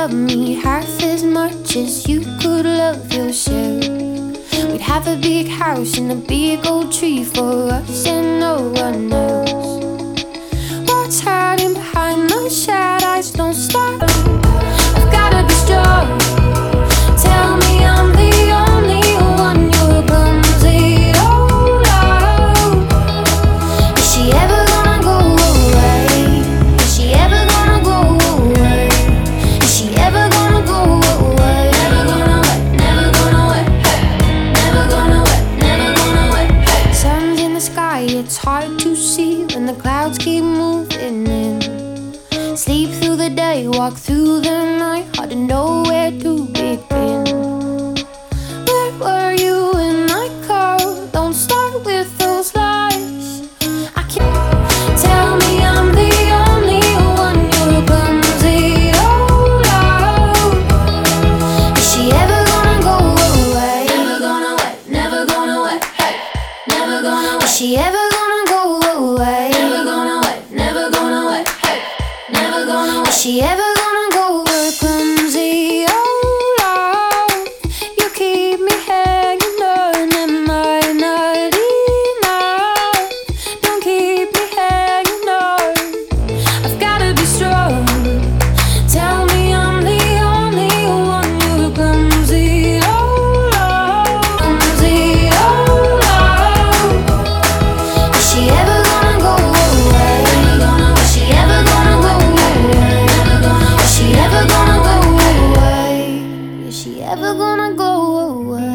love me half as much as you could love yourself. We'd have a big house and a big old tree for us and no one else. What's hiding behind those sad eyes? Don't stop. I've gotta be strong. Tell me I'm the only one you're clumsy. Oh no. Is she ever gonna go away? Is she ever gonna go away? Is she ever gonna go away? Never gonna wait, never gonna wait, hey. Never gonna wait, never gonna wait, hey. Sun's in the sky, it's hard to see when the clouds keep moving in. Sleep through the day, walk through the night, hard to know where to begin. Where were you when I called? Don't start with those lies. I can't. Tell me I'm the only one you're clumsy. Oh no. Is she ever gonna go away? Never gonna wait, never gonna wait, hey. Never gonna wait. Is she ever gonna go away? Never gonna wait, never gonna wait, hey. Never gonna wait. Is she ever gonna go away? Clumsy, oh Lord, you keep me hanging on. Am I not enough? Don't keep me hanging on. I've gotta be strong. Tell me I'm the only one you're clumsy, oh Lord. Clumsy, oh Lord. Is she ever gonna go away? Never gonna. Is she ever gonna go away? Never gonna. Is she ever gonna go away? Is she ever gonna go away?